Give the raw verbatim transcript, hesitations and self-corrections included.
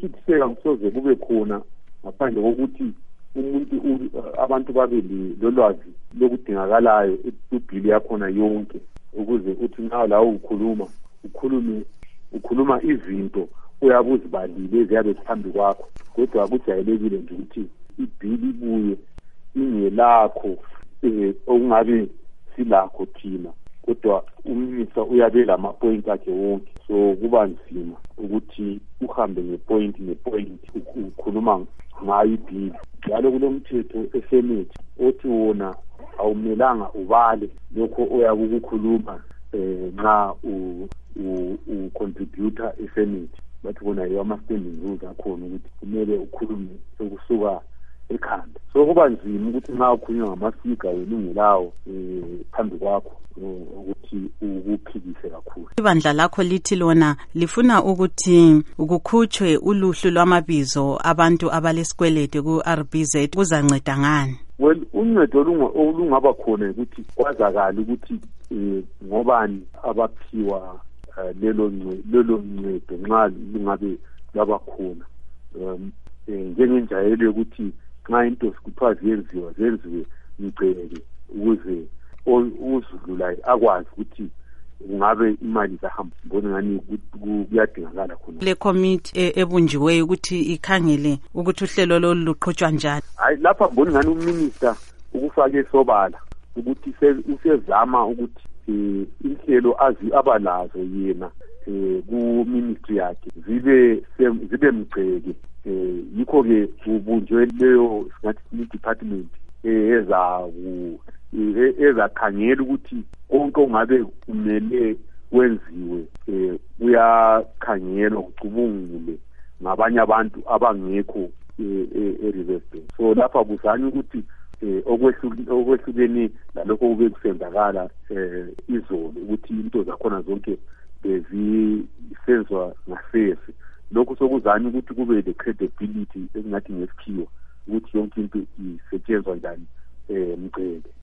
ukukithiseka kusoze kube khona ngaphandle kokuthi umuntu abantu babe lolwazi lokudingakalayo ebhili yakhona yonke ukuze uthi nxa la ukhuluma ukhulume ukhuluma izinto uyabuzibalile eziyabe phambi kwakho kodwa akujayelekile nje ukuthi ibhili ibuye ingelakho eh okungabe silakho thina kodwa uminisa uyabe lamapoint akhe wonke so kuba nzima ukuthi uhambe ngepoint ngepoint ukhuluma ngayo ibhili njalo kulomthetho eSenate othi wona awumelanga ubale lokho oyakukhuluma eh nxa u ucontributor eSenate bathi bona yama standing rules akhona ukuthi kumele ukhulume sokusuka ekhanda so kuba nzima ukuthi nxa ukhulunywa ngamafika welungelawo eh phambi kwakho ukuthi ukuphikise kakhulu. Ibandla lakho lithi lona lifuna ukuthi ukukhutshwe uluhlu lwamabizo abantu abalesikwelede ku R B Z kuzanceda ngani? Well uncedo olungaba khona ukuthi kwazakala ukuthi ngobani abaphiwa lelo lelo ncedo nxa lungabe laba khona njengenjayelo ukuthi nxa into sikuthiwa ziyenziwa zenziwe ngicele ukuze uzululayo akwazi ukuthi ungabe imali zahamba ngibona ngani kuyadingakala khona le committee ebunjiweyo ukuthi ikhangele ukuthi uhlelo lolu luqhutshwa njani. Hayi lapha ngibona ngani uminister ukufake sobala ukuthi usezama ukuthi inhlelo azi abalazo yena ku ministry yakhe zibe zibe mgceke yikho ke ubunjwe leyo singathi department eza ezakhangela ukuthi konke ongabe kumele wenziwe uyakhangelwa ucubungule ngabanye abantu abangekho e-reverse. So lapha kuzanywa ukuthi okwehlukene lalokho kube kusenzakala izolo ukuthi into zakhona zonke bezisenzwa ngasese lokho sokuzanywa ukuthi kube le credibility esingathi ngesikhiwa ukuthi yonke into isetshenzwa njani mgceke.